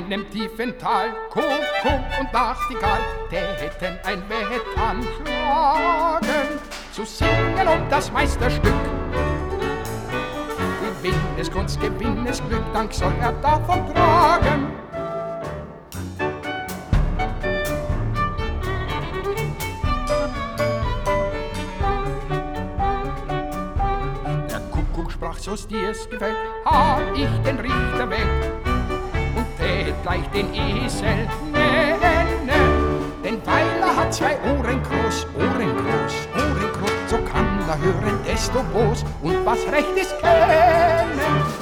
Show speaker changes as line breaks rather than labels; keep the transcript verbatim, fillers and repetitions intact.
einem tiefen Tal, Kuckuck und Nachtigall täten ein Wett anschlagen, zu singen um das Meisterstück. Gewinneskunst, Gewinnesglück, Dank soll er davon tragen. Der Kuckuck sprach, so's dir's gefällt, hab ich den Richter weg und tät gleich den Esel nennen. Denn weil er hat zwei Ohren groß, Ohren groß, Ohren groß, so kann er hören, desto groß und was recht ist kennen.